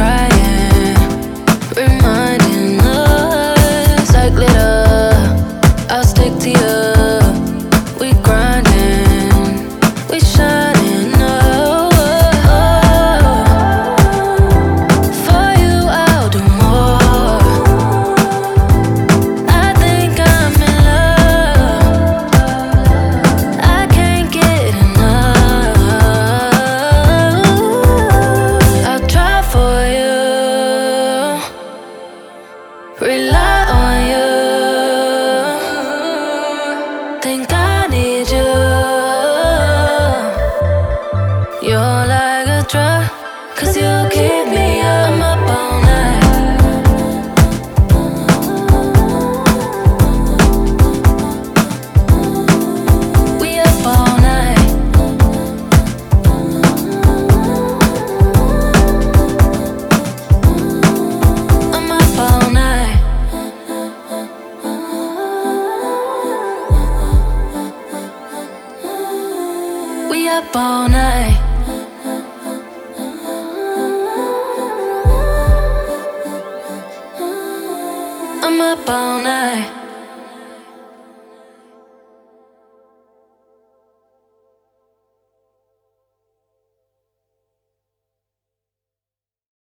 crying, reminding us like glitter. I'll stick to you. We grinding, we shining. Oh, for you I'll do more. I think I'm in love. I can't get enough. I'll try for you, rely on you. Think I need you. You're like a drug, 'cause you keep me up. I'm up all night. We up all night. I'm up all night. We up all night. I'm up all night.